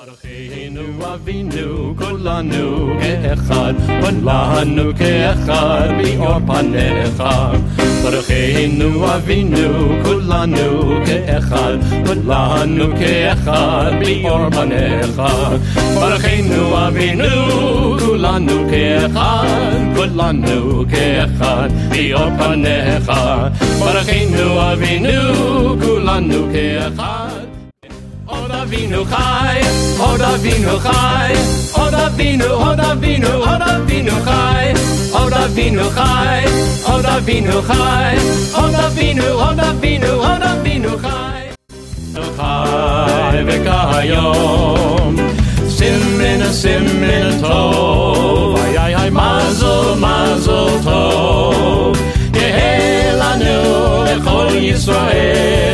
ברכנו אבינו כולנו כאחד, כולנו כאחד באור פניך. ברכנו אבינו כולנו כאחד, כולנו כאחד באור פניך. ברכנו אבינו כולנו כאחד, כולנו כאחד באור פניך. ברכנו אבינו כולנו כאחד. עוד אבינו חי, עוד אבינו חי, עוד אבינו, עוד אבינו, עוד אבינו חי, עוד אבינו חי, עוד אבינו חי, עוד אבינו, עוד אבינו, עוד אבינו חי. חי וכהיום, סימן סימן טוב, איי איי איי מזל מזל טוב, יהא לנו לכל ישראל.